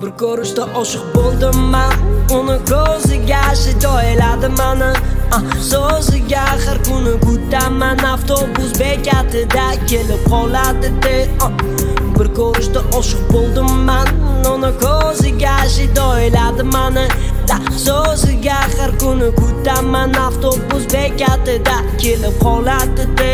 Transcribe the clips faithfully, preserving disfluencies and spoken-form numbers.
Bir ko'rishda oshiq bo'ldim man, uni ko'ziga shito eladi mani. So'ziga har kuni kutaman, avtobus bekatida kelib qoladi de. Bir ko'rishda oshiq bo'ldim man, uni ko'ziga shito eladi mani. So'ziga har kuni kutaman, avtobus bekatida kelib qoladi de.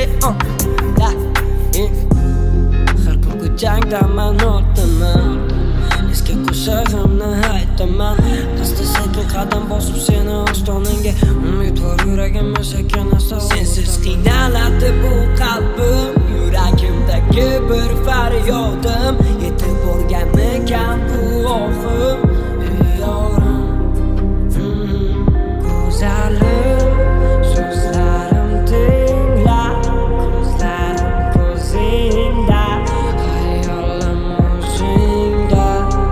Har kun ko'changdaman o'taman, eski qo'shig'imni aytaman. Asta sekin qadam bosib seni ostoningga, umid bor yuragimni sekin asta. Sensiz qiynaladi bu qalbim, yuragimdagi bir faryodim. Yetib borganmikan bu ohim, yorim. Go'zalim so'zlarim tingla, ko'zlarim ko'zingda, xayolim o'zingda.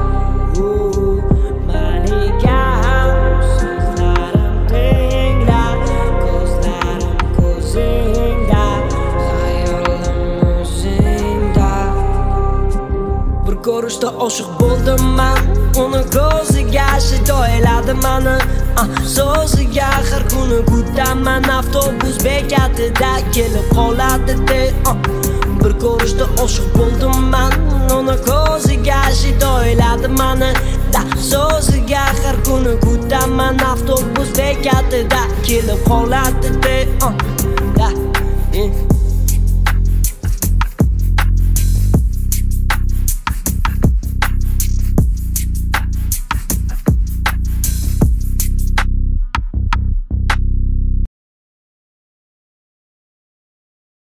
Maniga so'zlarim tingla, ko'zlarim ko'zingda, xayolim o'zingda. Bir ko'rishda oshiq bo'ldim man, uni ko'ziga shito eladi mani. So'ziga har kuni kutaman, avtobus bekatida kelib qoladi de. Bir ko'rishda oshiq bo'ldim man, uni ko'ziga shito eladi mani. So'ziga har kuni kutaman, avtobus bekatida kelib qoladi de.